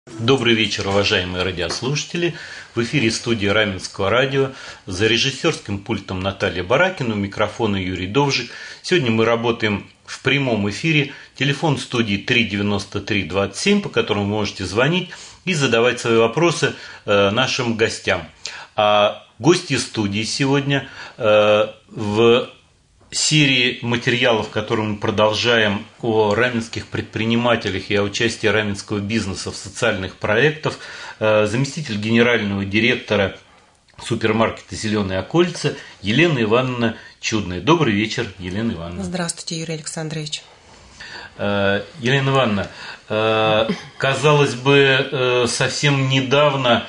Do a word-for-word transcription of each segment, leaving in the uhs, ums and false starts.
Добрый вечер, уважаемые радиослушатели. В эфире студия Раменского радио. За режиссерским пультом Наталья Баракина, у микрофона Юрий Довжик. Сегодня мы работаем в прямом эфире. Телефон студии три девяносто три двадцать семь, по которому вы можете звонить и задавать свои вопросы нашим гостям. А гости студии сегодня в серии материалов, которые мы продолжаем о раменских предпринимателях и о участии раменского бизнеса в социальных проектах, заместитель генерального директора супермаркета «Зеленые окольца» Елена Ивановна Чудная. Добрый вечер, Елена Ивановна. Здравствуйте, Юрий Александрович. Елена Ивановна, казалось бы, совсем недавно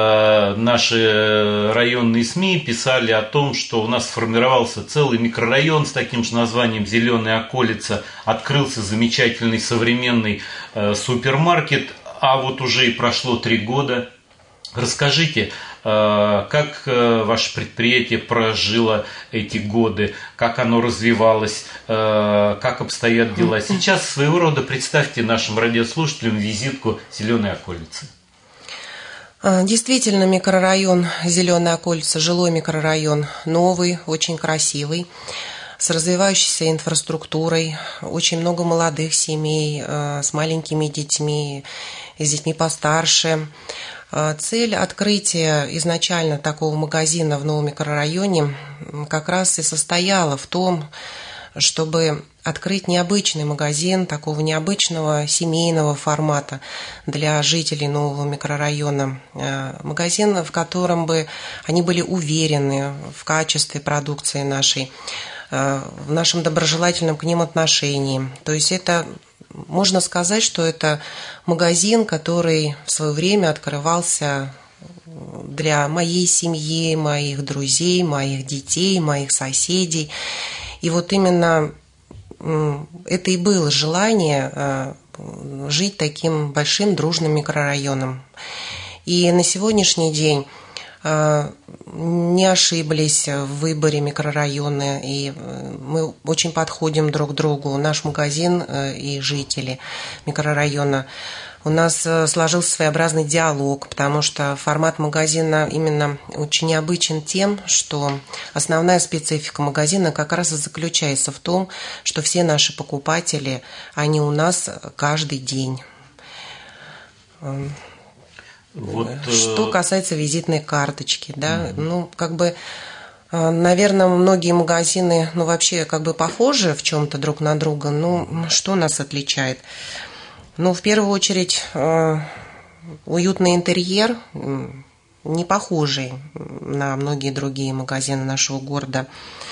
наши районные СМИ писали о том, что у нас сформировался целый микрорайон с таким же названием «Зеленая околица», открылся замечательный современный супермаркет, а вот уже и прошло три года. Расскажите, как ваше предприятие прожило эти годы, как оно развивалось, как обстоят дела. Сейчас своего рода представьте нашим радиослушателям визитку «Зеленой околицы». Действительно, микрорайон «Зеленая околица», жилой микрорайон, новый, очень красивый, с развивающейся инфраструктурой, очень много молодых семей с маленькими детьми, с детьми постарше. Цель открытия изначально такого магазина в новом микрорайоне как раз и состояла в том, чтобы открыть необычный магазин, такого необычного семейного формата для жителей нового микрорайона. Магазин, в котором бы они были уверены в качестве продукции нашей, в нашем доброжелательном к ним отношении. То есть это, можно сказать, что это магазин, который в свое время открывался для моей семьи, моих друзей, моих детей, моих соседей. И вот именно это и было желание жить таким большим дружным микрорайоном. И на сегодняшний день не ошиблись в выборе микрорайона, и мы очень подходим друг к другу, наш магазин и жители микрорайона. У нас сложился своеобразный диалог, потому что формат магазина именно очень необычен тем, что основная специфика магазина как раз и заключается в том, что все наши покупатели, они у нас каждый день. Вот, что касается визитной карточки, да, угу. ну, как бы, наверное, многие магазины, ну, вообще, как бы похожи в чем-то друг на друга, но что нас отличает? Ну, в первую очередь, уютный интерьер, не похожий на многие другие магазины нашего города.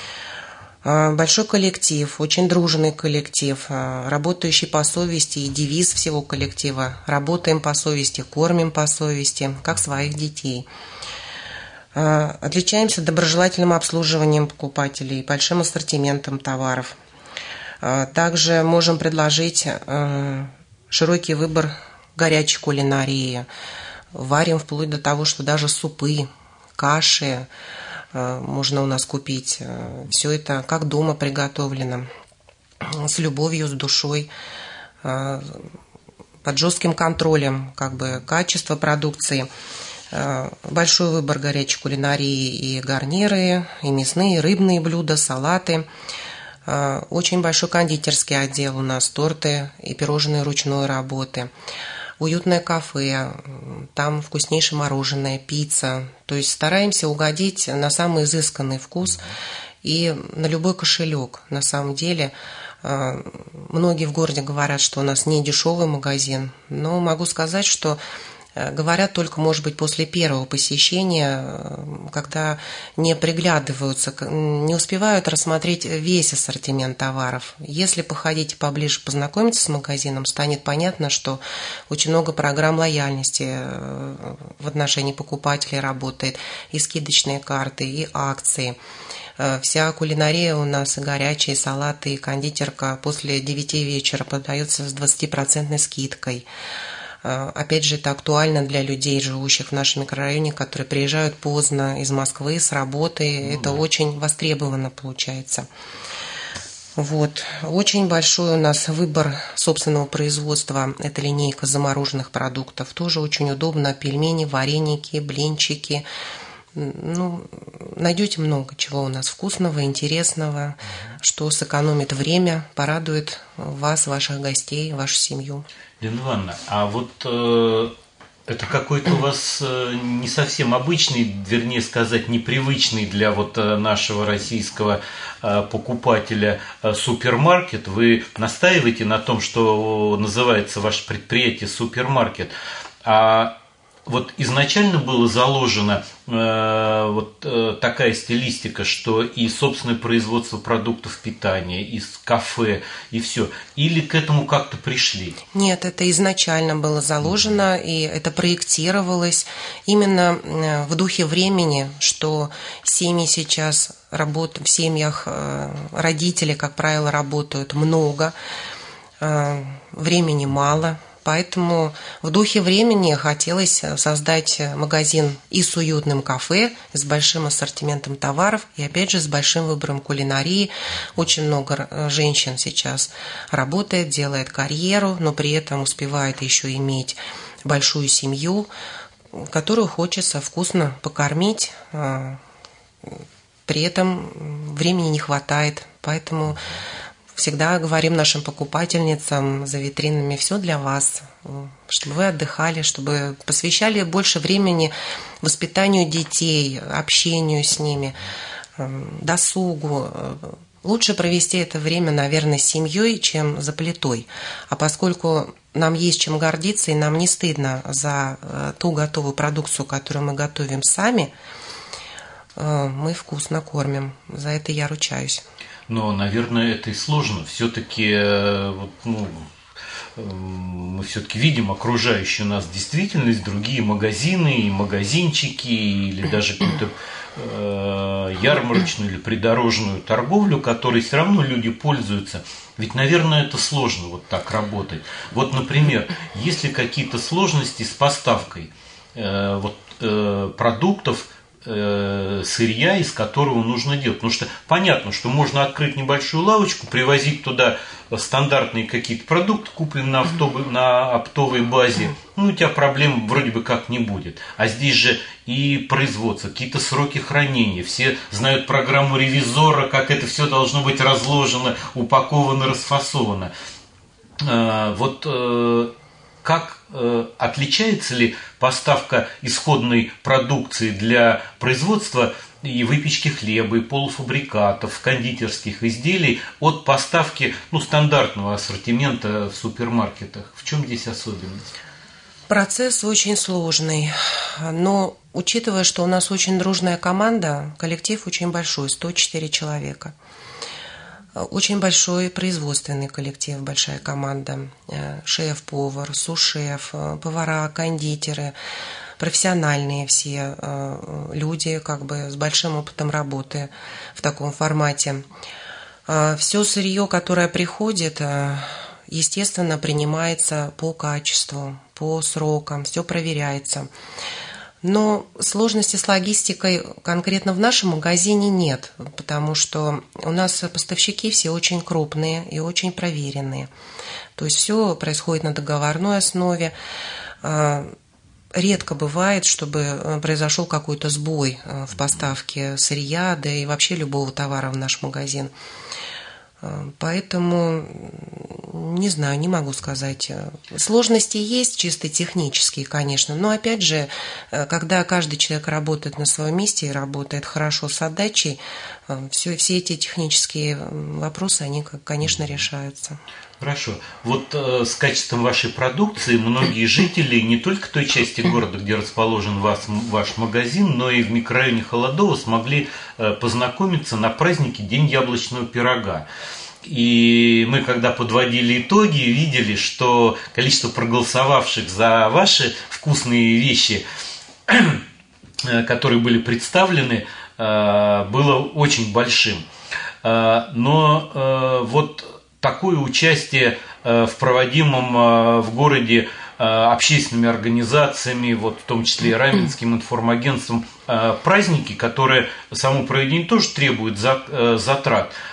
Большой коллектив, очень дружный коллектив, работающий по совести, и девиз всего коллектива: работаем по совести, кормим по совести, как своих детей. Отличаемся доброжелательным обслуживанием покупателей, большим ассортиментом товаров. Также можем предложить широкий выбор горячей кулинарии. Варим вплоть до того, что даже супы, каши можно у нас купить. Все это как дома приготовлено, с любовью, с душой, под жестким контролем как бы качества продукции. Большой выбор горячей кулинарии, и гарниры, и мясные, и рыбные блюда, салаты. Очень большой кондитерский отдел у нас, торты и пирожные ручной работы. Уютное кафе, там вкуснейшее мороженое, пицца. То есть стараемся угодить на самый изысканный вкус и на любой кошелек. На самом деле, многие в городе говорят, что у нас не дешевый магазин, но могу сказать, что говорят только, может быть, после первого посещения, когда не приглядываются, не успевают рассмотреть весь ассортимент товаров. Если походить поближе, познакомиться с магазином, станет понятно, что очень много программ лояльности в отношении покупателей работает, и скидочные карты, и акции. Вся кулинария у нас, и горячие салаты, и кондитерка после девяти вечера подается с двадцатипроцентной скидкой. Опять же, это актуально для людей, живущих в нашем микрорайоне, которые приезжают поздно из Москвы с работы. Ну, это да. Очень востребовано получается. Вот. Очень большой у нас выбор собственного производства. Это линейка замороженных продуктов. Тоже очень удобно. Пельмени, вареники, блинчики. Ну, найдете много чего у нас вкусного, интересного, что сэкономит время, порадует вас, ваших гостей, вашу семью. Лена Ивановна, а вот э, это какой-то у вас э, не совсем обычный, вернее сказать, непривычный для вот э, нашего российского э, покупателя э, супермаркет. Вы настаиваете на том, что называется ваше предприятие супермаркет. А вот изначально было заложено э, вот э, такая стилистика, что и собственное производство продуктов питания, и кафе, и все. Или к этому как-то пришли? Нет, это изначально было заложено, и это проектировалось именно в духе времени, что семьи сейчас работают, в семьях родители, как правило, работают много, времени мало. Поэтому в духе времени хотелось создать магазин и с уютным кафе, с большим ассортиментом товаров, и опять же с большим выбором кулинарии. Очень много женщин сейчас работает, делает карьеру, но при этом успевает еще иметь большую семью, которую хочется вкусно покормить. При этом времени не хватает, поэтому всегда говорим нашим покупательницам за витринами: все для вас, чтобы вы отдыхали, чтобы посвящали больше времени воспитанию детей, общению с ними, досугу. Лучше провести это время, наверное, с семьей, чем за плитой. А поскольку нам есть чем гордиться, и нам не стыдно за ту готовую продукцию, которую мы готовим сами, мы вкусно кормим. За это я ручаюсь. Но, наверное, это и сложно. Все-таки вот, ну, мы все-таки видим окружающую нас действительность, другие магазины и магазинчики, или даже какую-то э, ярмарочную или придорожную торговлю, которой все равно люди пользуются. Ведь, наверное, это сложно вот так работать. Вот, например, есть ли какие-то сложности с поставкой э, вот, э, продуктов, сырья, из которого нужно делать. Потому что понятно, что можно открыть небольшую лавочку, привозить туда стандартные какие-то продукты, купленные на, автобы, на оптовой базе, ну, у тебя проблем вроде бы как не будет. А здесь же и производство, какие-то сроки хранения, все знают программу ревизора, как это все должно быть разложено, упаковано, расфасовано. Вот как отличается ли поставка исходной продукции для производства и выпечки хлеба, и полуфабрикатов, кондитерских изделий от поставки, ну, стандартного ассортимента в супермаркетах? В чем здесь особенность? Процесс очень сложный, но учитывая, что у нас очень дружная команда, коллектив очень большой, сто четыре человека. Очень большой производственный коллектив, большая команда. Шеф-повар, су-шеф, повара, кондитеры, профессиональные все люди, как бы с большим опытом работы в таком формате. Все сырье, которое приходит, естественно, принимается по качеству, по срокам, все проверяется. Но сложности с логистикой конкретно в нашем магазине нет, потому что у нас поставщики все очень крупные и очень проверенные. То есть все происходит на договорной основе. Редко бывает, чтобы произошел какой-то сбой в поставке сырья, да и вообще любого товара в наш магазин. Поэтому, не знаю, не могу сказать. Сложности есть, чисто технические, конечно, но опять же, когда каждый человек работает на своем месте и работает хорошо с отдачей, все, все эти технические вопросы, они, конечно, решаются. Хорошо. Вот э, с качеством вашей продукции многие жители не только той части города, где расположен вас, ваш магазин, но и в микрорайоне Холодово смогли э, познакомиться на празднике День яблочного пирога. И мы, когда подводили итоги, видели, что количество проголосовавших за ваши вкусные вещи, которые были представлены, э, было очень большим. Э, но э, вот такое участие в проводимом в городе общественными организациями, вот в том числе и Раменским информагентством, праздники, которые само проведение тоже требует затрат.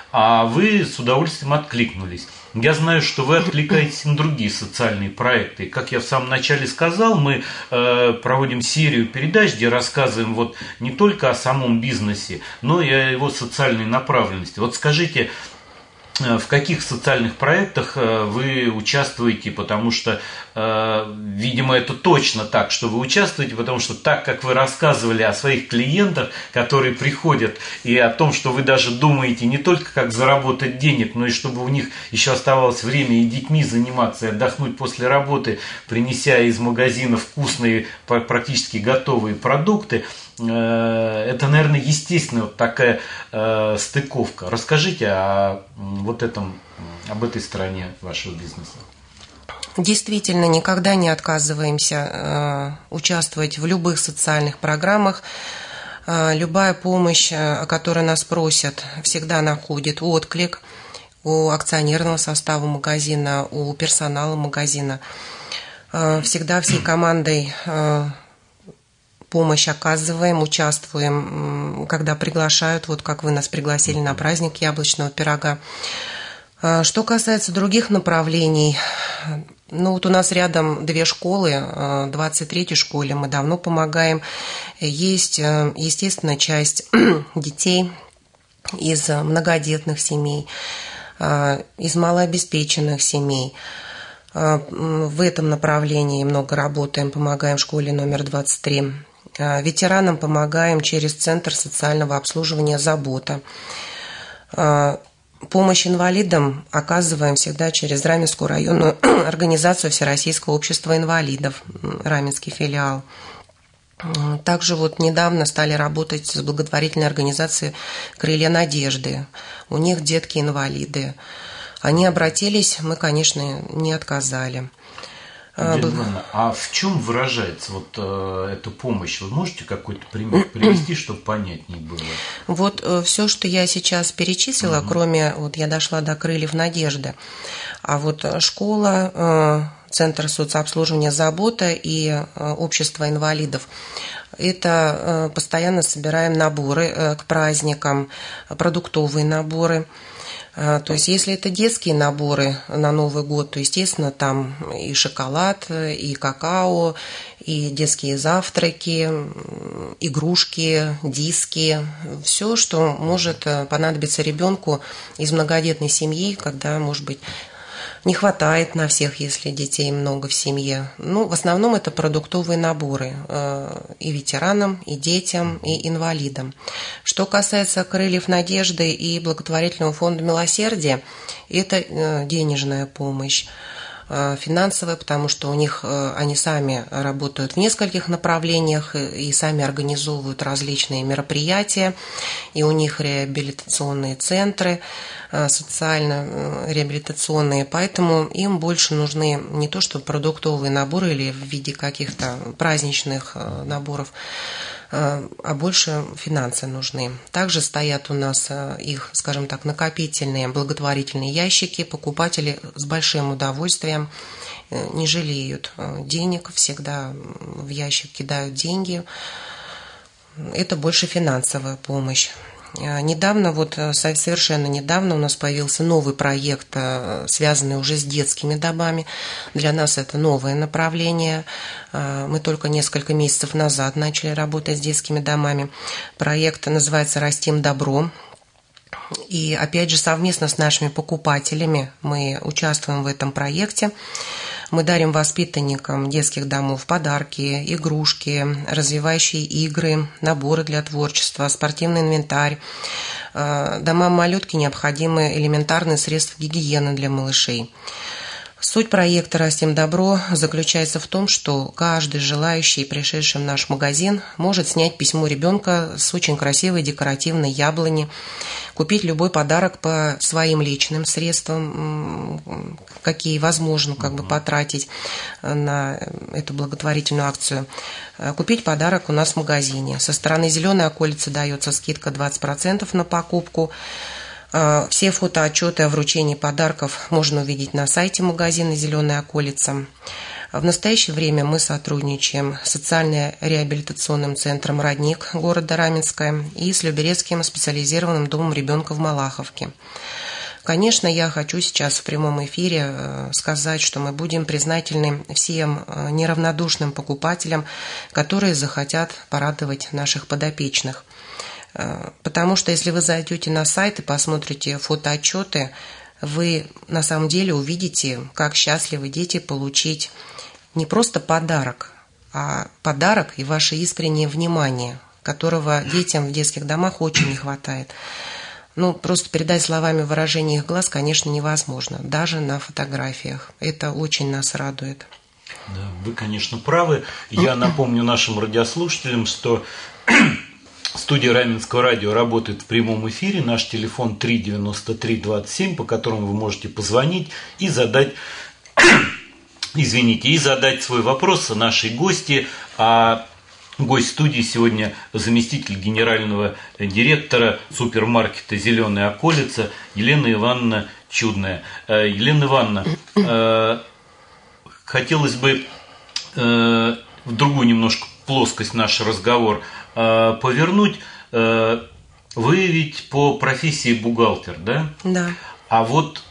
а вы с удовольствием откликнулись. Я знаю, что вы откликаетесь на другие социальные проекты. Как я в самом начале сказал, мы э, проводим серию передач, где рассказываем вот не только о самом бизнесе, но и о его социальной направленности. Вот скажите, в каких социальных проектах вы участвуете, потому что, видимо, это точно так, что вы участвуете, потому что так, как вы рассказывали о своих клиентах, которые приходят, и о том, что вы даже думаете не только как заработать денег, но и чтобы у них еще оставалось время и детьми заниматься, и отдохнуть после работы, принеся из магазина вкусные, практически готовые продукты. Это, наверное, естественно вот такая э, стыковка. Расскажите о вот этом, об этой стороне вашего бизнеса. Действительно, никогда не отказываемся э, участвовать в любых социальных программах. Э, любая помощь, о которой нас просят, всегда находит отклик у акционерного состава магазина, у персонала магазина. Э, всегда всей командой э, помощь оказываем, участвуем, когда приглашают, вот как вы нас пригласили на праздник яблочного пирога. Что касается других направлений, ну вот у нас рядом две школы, двадцать третьей школе мы давно помогаем. Есть, естественно, часть детей из многодетных семей, из малообеспеченных семей. В этом направлении много работаем, помогаем в школе номер двадцать три. Ветеранам помогаем через Центр социального обслуживания «Забота». Помощь инвалидам оказываем всегда через Раменскую районную организацию Всероссийского общества инвалидов, Раменский филиал. Также вот недавно стали работать с благотворительной организацией «Крылья надежды». У них детки-инвалиды. Они обратились, мы, конечно, не отказали. Ивановна, а в чем выражается вот э, эта помощь? Вы можете какой-то пример привести, чтобы понятнее было? Вот э, все, что я сейчас перечислила, угу. кроме, вот я дошла до «Крыльев надежды», а вот школа, э, Центр соцобслуживания «Забота» и э, Общество инвалидов, это э, постоянно собираем наборы э, к праздникам, продуктовые наборы. То есть, если это детские наборы на Новый год, то, естественно, там и шоколад, и какао, и детские завтраки, игрушки, диски, все, что может понадобиться ребенку из многодетной семьи, когда, может быть, не хватает на всех, если детей много в семье. Ну, в основном это продуктовые наборы и ветеранам, и детям, и инвалидам. Что касается «Крыльев надежды» и благотворительного фонда «Милосердие», это денежная помощь, финансовая, потому что у них они сами работают в нескольких направлениях и сами организовывают различные мероприятия, и у них реабилитационные центры, социально-реабилитационные, поэтому им больше нужны не то что продуктовые наборы или в виде каких-то праздничных наборов, а больше финансы нужны. Также стоят у нас их, скажем так, накопительные благотворительные ящики. Покупатели с большим удовольствием не жалеют денег, всегда в ящик кидают деньги. Это больше финансовая помощь. Недавно, вот совершенно недавно у нас появился новый проект, связанный уже с детскими домами. Для нас это новое направление. Мы только несколько месяцев назад начали работать с детскими домами. Проект называется «Растим добро». И опять же совместно с нашими покупателями мы участвуем в этом проекте. Мы дарим воспитанникам детских домов подарки, игрушки, развивающие игры, наборы для творчества, спортивный инвентарь. Домам-малютке необходимы элементарные средства гигиены для малышей. Суть проекта «Растим добро» заключается в том, что каждый желающий, пришедший в наш магазин, может снять письмо ребенка с очень красивой декоративной яблони, купить любой подарок по своим личным средствам, какие возможно как бы потратить на эту благотворительную акцию. Купить подарок у нас в магазине. Со стороны «Зеленой околицы» дается скидка двадцать процентов на покупку. Все фотоотчеты о вручении подарков можно увидеть на сайте магазина «Зеленая околица». В настоящее время мы сотрудничаем с социально-реабилитационным центром «Родник» города Раменское и с Люберецким специализированным домом ребенка в Малаховке. Конечно, я хочу сейчас в прямом эфире сказать, что мы будем признательны всем неравнодушным покупателям, которые захотят порадовать наших подопечных. Потому что если вы зайдете на сайт и посмотрите фотоотчеты, вы на самом деле увидите, как счастливы дети получить не просто подарок, а подарок и ваше искреннее внимание, которого детям в детских домах очень не хватает. Ну, просто передать словами выражение их глаз, конечно, невозможно, даже на фотографиях. Это очень нас радует. Да, вы, конечно, правы. Я напомню нашим радиослушателям, что студия Раменского радио работает в прямом эфире. Наш телефон три девяносто три двадцать семь, по которому вы можете позвонить и задать, извините, и задать свой вопрос нашей гости. А гость студии сегодня заместитель генерального директора супермаркета «Зеленая околица» Елена Ивановна Чудная. Елена Ивановна, хотелось бы в другую немножко плоскость наш разговор повернуть. Вы ведь по профессии бухгалтер, да? Да. А вот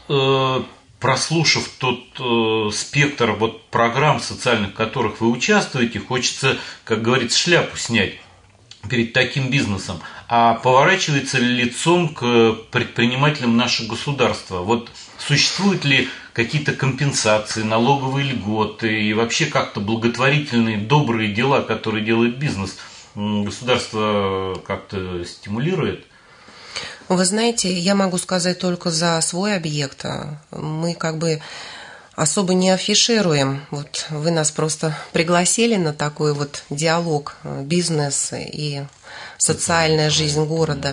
прослушав тот э, спектр вот программ социальных, в которых вы участвуете, хочется, как говорится, шляпу снять перед таким бизнесом. А поворачивается ли лицом к предпринимателям наше государство? Вот существуют ли какие-то компенсации, налоговые льготы и вообще как-то благотворительные, добрые дела, которые делает бизнес? Государство как-то стимулирует? Вы знаете, я могу сказать только за свой объект. Мы как бы особо не афишируем. Вот вы нас просто пригласили на такой вот диалог бизнес и социальная жизнь города.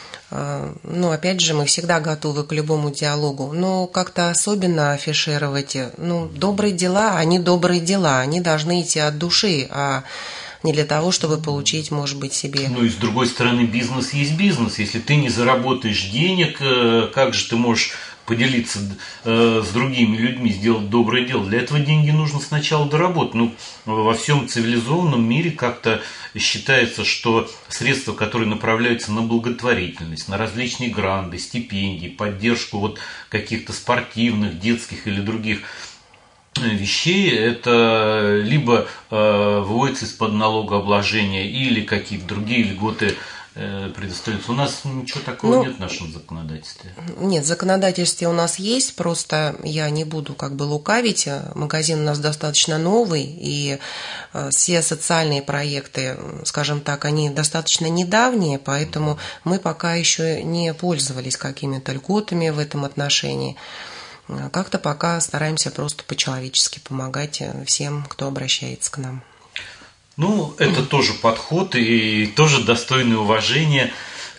Ну, опять же, мы всегда готовы к любому диалогу. Но как-то особенно афишировать, ну, добрые дела, они добрые дела, они должны идти от души, а не для того, чтобы получить, может быть, себе. Ну и с другой стороны, бизнес есть бизнес. Если ты не заработаешь денег, как же ты можешь поделиться с другими людьми, сделать доброе дело? Для этого деньги нужно сначала доработать. Ну, во всем цивилизованном мире как-то считается, что средства, которые направляются на благотворительность, на различные гранты, стипендии, поддержку вот каких-то спортивных, детских или других вещей, это либо э, выводится из-под налогообложения или какие-то другие льготы э, предоставляются. У нас ничего такого ну, нет в нашем законодательстве. Нет, в законодательстве у нас есть, просто я не буду как бы лукавить. Магазин у нас достаточно новый, и э, все социальные проекты, скажем так, они достаточно недавние, поэтому мы пока еще не пользовались какими-то льготами в этом отношении. Как-то пока стараемся просто по-человечески помогать всем, кто обращается к нам. Ну, это тоже подход и тоже достойное уважения.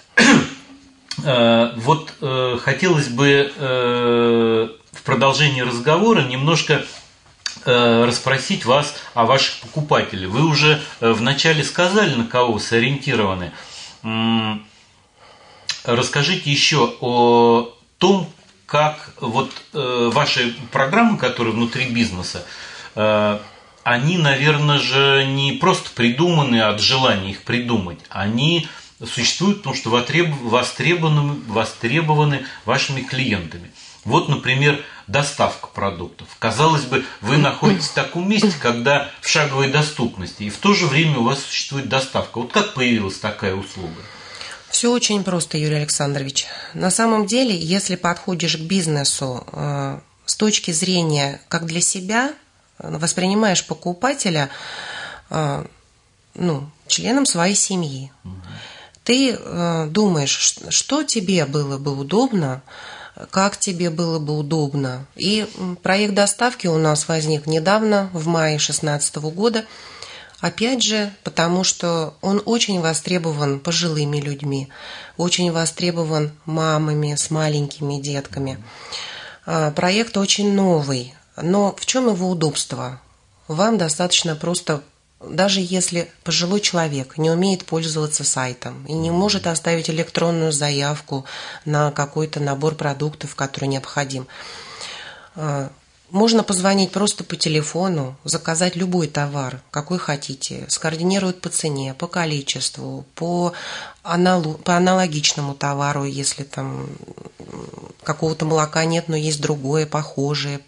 Вот хотелось бы в продолжении разговора немножко расспросить вас о ваших покупателях. Вы уже вначале сказали, на кого вы сориентированы. Расскажите еще о том, как вот э, ваши программы, которые внутри бизнеса, э, они, наверное же, не просто придуманы от желания их придумать, они существуют, потому что востребованы, востребованы вашими клиентами. Вот, например, доставка продуктов. Казалось бы, вы находитесь в таком месте, когда в шаговой доступности, и в то же время у вас существует доставка. Вот как появилась такая услуга? Все очень просто, Юрий Александрович. На самом деле, если подходишь к бизнесу э, с точки зрения как для себя, воспринимаешь покупателя э, ну, членом своей семьи. Угу. Ты э, думаешь, что, что тебе было бы удобно, как тебе было бы удобно. И проект доставки у нас возник недавно, в мае две тысячи шестнадцатого года. Опять же, потому что он очень востребован пожилыми людьми, очень востребован мамами с маленькими детками. Проект очень новый, но в чем его удобство? Вам достаточно просто, даже если пожилой человек не умеет пользоваться сайтом и не может оставить электронную заявку на какой-то набор продуктов, который необходим, Можно позвонить просто по телефону, заказать любой товар, какой хотите, скоординируют по цене, по количеству, по, аналу, по аналогичному товару, если там какого-то молока нет, но есть другое, похожее,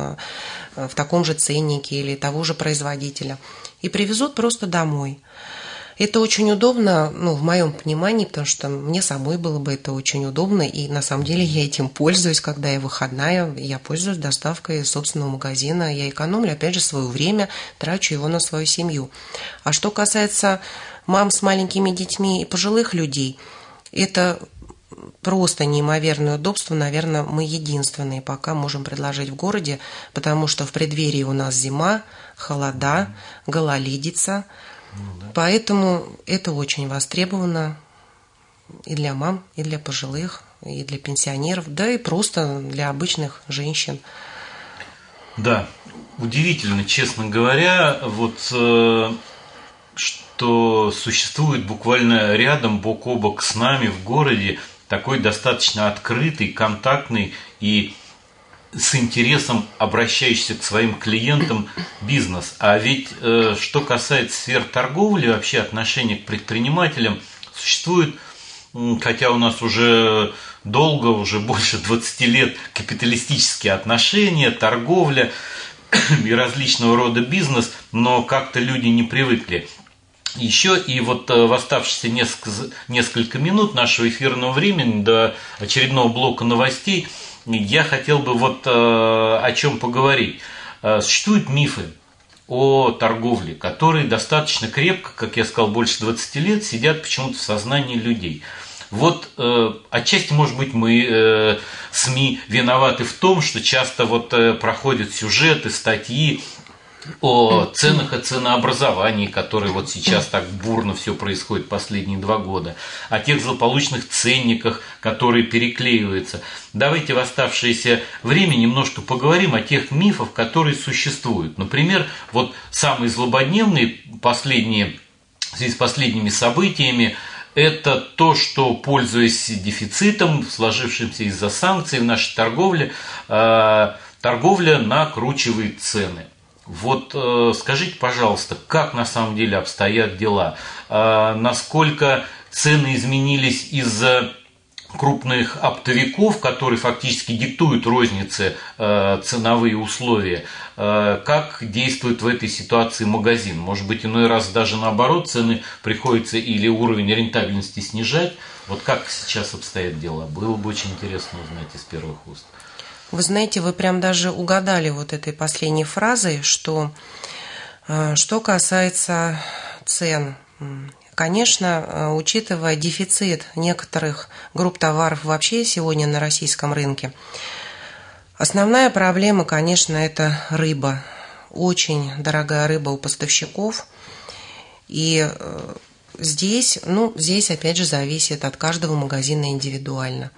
в таком же ценнике или того же производителя. И привезут просто домой. Это очень удобно, ну, в моем понимании, потому что мне самой было бы это очень удобно, и на самом деле я этим пользуюсь, когда я выходная, я пользуюсь доставкой собственного магазина, я экономлю, опять же, свое время, трачу его на свою семью. А что касается мам с маленькими детьми и пожилых людей, это просто неимоверное удобство, наверное, мы единственные пока можем предложить в городе, потому что в преддверии у нас зима, холода, гололедица. Ну, да. Поэтому это очень востребовано и для мам, и для пожилых, и для пенсионеров, да и просто для обычных женщин. Да, удивительно, честно говоря, вот э, что существует буквально рядом, бок о бок с нами в городе такой достаточно открытый, контактный и с интересом обращающийся к своим клиентам бизнес. А ведь э, что касается сфер торговли, вообще отношения к предпринимателям, существует, хотя у нас уже долго, уже больше двадцати лет, капиталистические отношения, торговля и различного рода бизнес, но как-то люди не привыкли. Еще и вот в оставшиеся несколько, несколько минут нашего эфирного времени до очередного блока новостей я хотел бы вот э, о чем поговорить. Э, существуют мифы о торговле, которые достаточно крепко, как я сказал, больше двадцати лет сидят почему-то в сознании людей. Вот э, отчасти, может быть, мы, э, СМИ, виноваты в том, что часто вот э, проходят сюжеты, статьи о ценах и ценообразовании, которые вот сейчас так бурно все происходит последние два года, о тех злополучных ценниках, которые переклеиваются. Давайте в оставшееся время немножко поговорим о тех мифах, которые существуют. Например, вот самые злободневные последние, в связи с последними событиями, это то, что, пользуясь дефицитом, сложившимся из-за санкций в нашей торговле, торговля накручивает цены. Вот э, скажите, пожалуйста, как на самом деле обстоят дела? Э, насколько цены изменились из-за крупных оптовиков, которые фактически диктуют рознице э, ценовые условия? Э, как действует в этой ситуации магазин? Может быть, иной раз даже наоборот, цены приходится или уровень рентабельности снижать? Вот как сейчас обстоят дела? Было бы очень интересно узнать из первых уст. Вы знаете, вы прям даже угадали вот этой последней фразой, что что касается цен. Конечно, учитывая дефицит некоторых групп товаров вообще сегодня на российском рынке, основная проблема, конечно, это рыба. Очень дорогая рыба у поставщиков. И здесь, ну, здесь опять же зависит от каждого магазина индивидуально.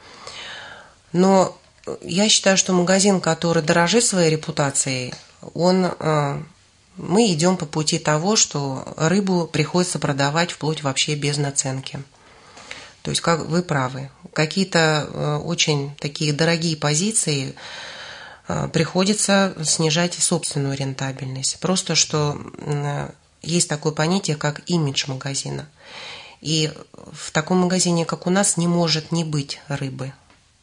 Но я считаю, что магазин, который дорожит своей репутацией, он, мы идем по пути того, что рыбу приходится продавать вплоть вообще без наценки. То есть, как вы правы, какие-то очень такие дорогие позиции приходится снижать собственную рентабельность. Просто что есть такое понятие, как имидж магазина. И в таком магазине, как у нас, не может не быть рыбы.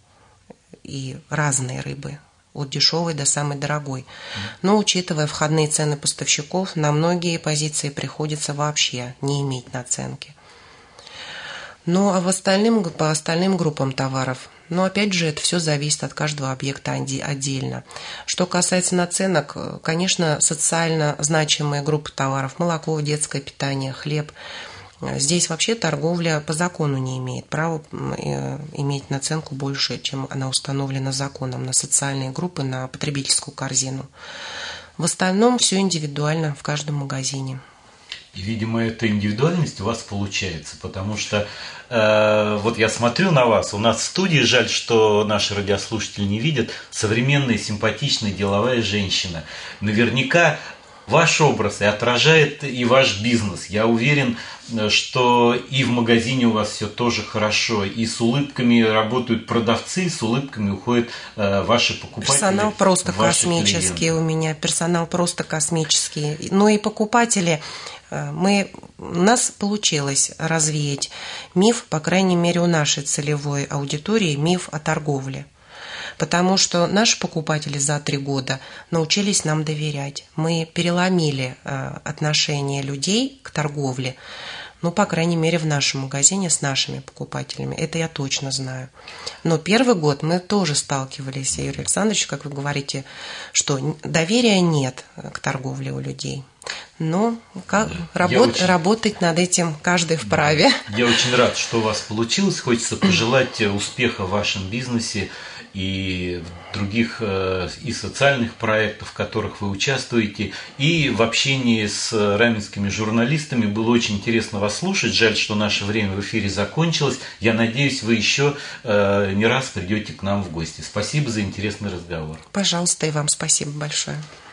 И разные рыбы, от дешевой до самой дорогой. Но учитывая входные цены поставщиков, на многие позиции приходится вообще не иметь наценки. Ну а в остальным, по остальным группам товаров, но опять же это все зависит от каждого объекта отдельно. Что касается наценок, конечно, социально значимые группы товаров, молоко, детское питание, хлеб, здесь вообще торговля по закону не имеет права иметь наценку больше, чем она установлена законом на социальные группы, на потребительскую корзину. В остальном все индивидуально в каждом магазине. И, видимо, эта индивидуальность у вас получается, потому что э, вот я смотрю на вас, у нас в студии, жаль, что наши радиослушатели не видят, современная, симпатичная, деловая женщина. Наверняка ваш образ и отражает и ваш бизнес. Я уверен, что и в магазине у вас все тоже хорошо, и с улыбками работают продавцы, с улыбками уходят э, ваши покупатели. Персонал просто космический клиенты. У меня, персонал просто космический. Ну и покупатели, мы, у нас получилось развеять миф, по крайней мере, у нашей целевой аудитории, миф о торговле. Потому что наши покупатели за три года научились нам доверять. Мы переломили отношение людей к торговле, ну, по крайней мере, в нашем магазине с нашими покупателями. Это я точно знаю. Но первый год мы тоже сталкивались, Юрий Александрович, как вы говорите, что доверия нет к торговле у людей. Но как, работ, очень, работать над этим каждый вправе. Я очень рад, что у вас получилось. Хочется пожелать успеха в вашем бизнесе и в других и социальных проектах, в которых вы участвуете, и в общении с раменскими журналистами. Было очень интересно вас слушать. Жаль, что наше время в эфире закончилось. Я надеюсь, вы еще не раз придете к нам в гости. Спасибо за интересный разговор. Пожалуйста, и вам спасибо большое.